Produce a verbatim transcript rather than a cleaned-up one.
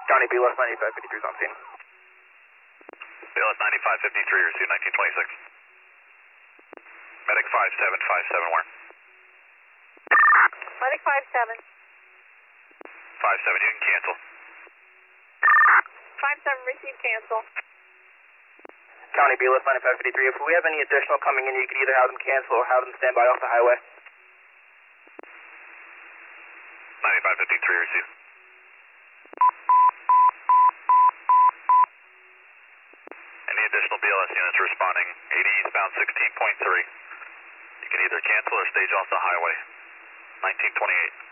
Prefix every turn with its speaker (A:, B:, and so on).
A: County B L S ninety-five fifty-three is on scene.
B: B L S ninety-five fifty-three, receive nineteen twenty-six. Medic five seven five seven, where?
C: Medic five seven.
B: five seven, you can cancel.
C: five seven, receive cancel.
A: County B L S ninety-five fifty-three, if we have any additional coming in, you can either have them cancel or have them stand by off the highway.
B: ninety-five fifty-three, receive. Any additional B L S units responding, eighty eastbound sixteen point three. You can either cancel or stage off the highway. nineteen twenty-eight.